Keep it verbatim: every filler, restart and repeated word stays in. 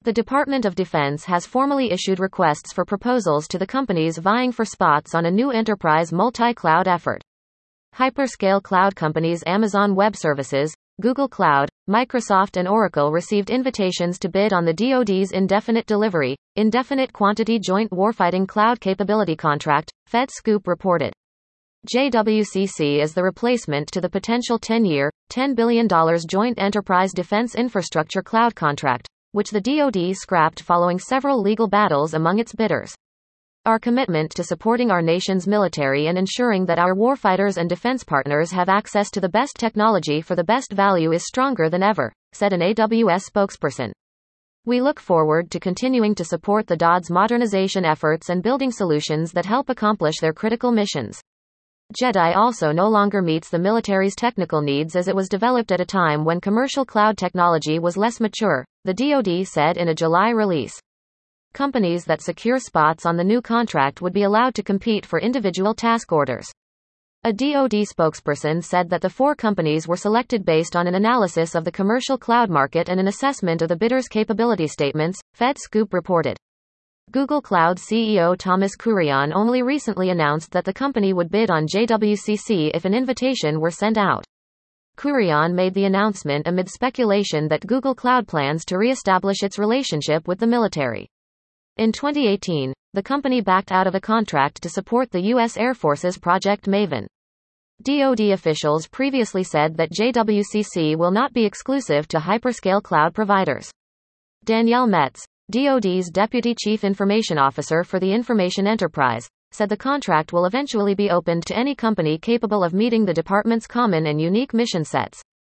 The Department of Defense has formally issued requests for proposals to the companies vying for spots on a new enterprise multi-cloud effort. Hyperscale cloud companies Amazon Web Services, Google Cloud, Microsoft and Oracle received invitations to bid on the D O D's Indefinite Delivery, Indefinite Quantity Joint Warfighting Cloud Capability Contract, FedScoop reported. J W C C is the replacement to the potential ten-year, ten billion dollars Joint Enterprise Defense Infrastructure Cloud contract, which the D O D scrapped following several legal battles among its bidders. Our commitment to supporting our nation's military and ensuring that our warfighters and defense partners have access to the best technology for the best value is stronger than ever, said an A W S spokesperson. We look forward to continuing to support the D O D's modernization efforts and building solutions that help accomplish their critical missions. JEDI also no longer meets the military's technical needs as it was developed at a time when commercial cloud technology was less mature, the D O D said in a July release. Companies that secure spots on the new contract would be allowed to compete for individual task orders. A D O D spokesperson said that the four companies were selected based on an analysis of the commercial cloud market and an assessment of the bidders' capability statements, FedScoop reported. Google Cloud C E O Thomas Kurian only recently announced that the company would bid on J W C C if an invitation were sent out. Kurian made the announcement amid speculation that Google Cloud plans to re-establish its relationship with the military. In twenty eighteen, the company backed out of a contract to support the U S Air Force's Project Maven. D O D officials previously said that J W C C will not be exclusive to hyperscale cloud providers. Danielle Metz, D O D's Deputy Chief Information Officer for the Information Enterprise, said the contract will eventually be opened to any company capable of meeting the department's common and unique mission sets.